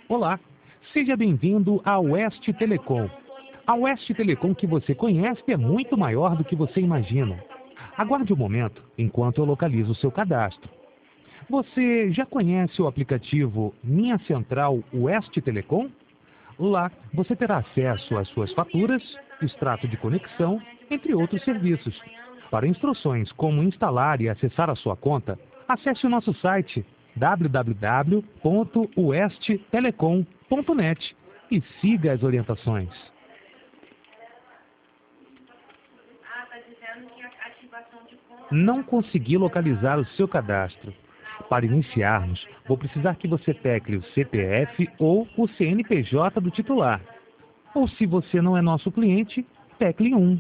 Olá, seja bem-vindo à Oeste Telecom. A Oeste Telecom que você conhece é muito maior do que você imagina. Aguarde um momento enquanto eu localizo o seu cadastro. Você já conhece o aplicativo Minha Central Oeste Telecom? Lá você terá acesso às suas faturas, extrato de conexão, entre outros serviços. Para instruções como instalar e acessar a sua conta, acesse o nosso site www.oestetelecom.net e siga as orientações. Não consegui localizar o seu cadastro. Para iniciarmos, vou precisar que você tecle o CPF ou o CNPJ do titular. Ou se você não é nosso cliente, tecle 1.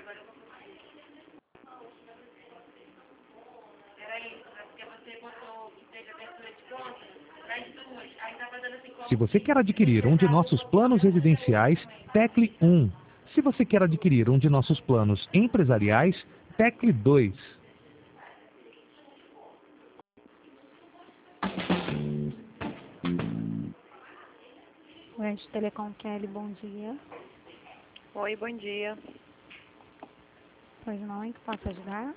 Se você quer adquirir um de nossos planos residenciais, tecle 1. Se você quer adquirir um de nossos planos empresariais, tecle 2. Oeste Telecom Kelly, bom dia. Oi, bom dia. Pois não, em que posso ajudar?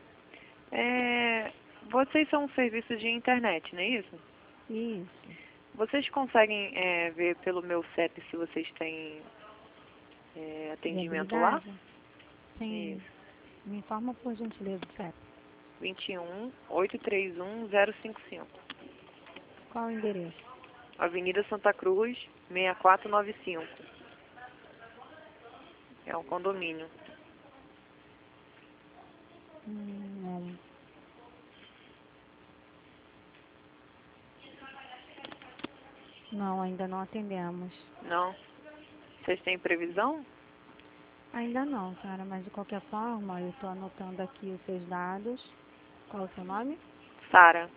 Vocês são um serviço de internet, não é isso? Isso. Vocês conseguem ver pelo meu CEP se vocês têm atendimento lá? Viabilidade? Sim. Isso. Me informa por gentileza, CEP. 21-831-055. Qual o endereço? Avenida Santa Cruz, 6495. É um condomínio. Não. Não, ainda não atendemos. Não? Vocês têm previsão? Ainda não, senhora, mas de qualquer forma, eu estou anotando aqui os seus dados. Qual o seu nome? Sara.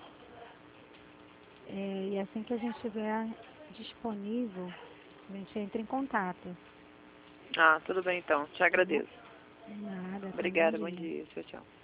E assim que a gente estiver disponível, a gente entra em contato. Ah, tudo bem então. Te agradeço. Nada, tenha um Obrigada, bom bom dia. dia. Tchau, tchau.